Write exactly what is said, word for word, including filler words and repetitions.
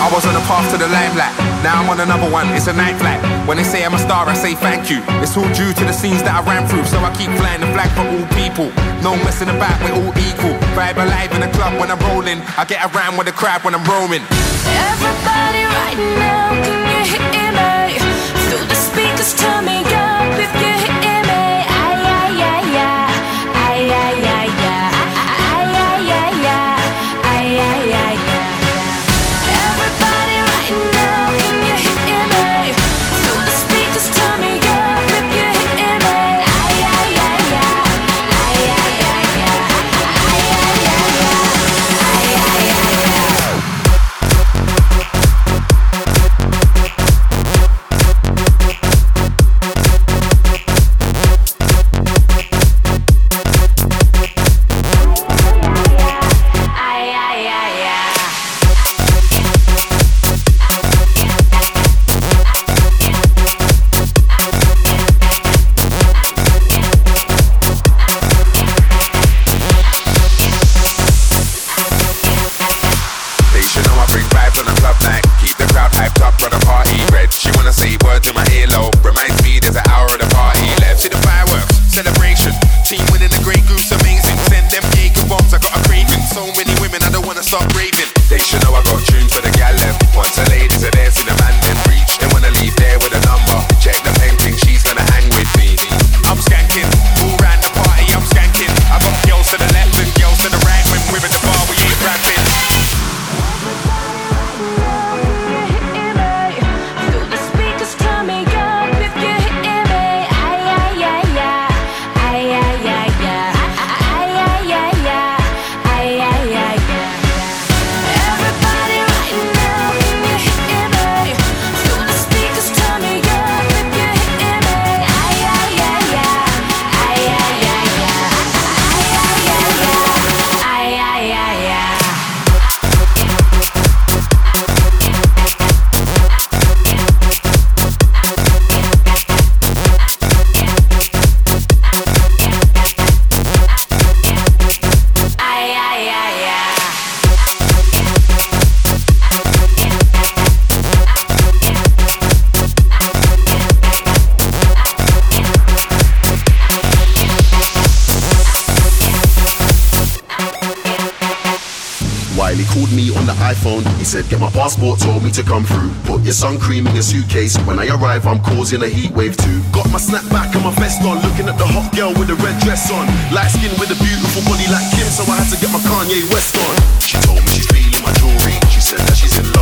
I was on the path to the limelight. Now I'm on another one, it's a night flight. When they say I'm a star, I say thank you. It's all due to the scenes that I ran through, so I keep flying the flag for all people. No messing about, we're all equal. Vibe alive in the club when I'm rolling. I get around with the crowd when I'm roaming. Everybody right now, can you hear me? Through the speakers, turn me up if you hear me. Ay, ay, ay, ay. Ay, ay, ay, ay. Ay, ay, ay, ay. Ay, ay, ay, ay. Everybody right now, can you hear me? Through the speakers, turn me up if you hear me. Ay, ay, ay, ay. Ay, ay, ay, ay. Ay, ay, ay, ay. Ay, ay, ay, ay. He said, get my passport, told me to come through. Put your sun cream in your suitcase. When I arrive, I'm causing a heat wave too. Got my snapback and my vest on, looking at the hot girl with the red dress on. Light skin with a beautiful body like Kim, so I had to get my Kanye West on. She told me she's feeling my jewelry. She said that she's in love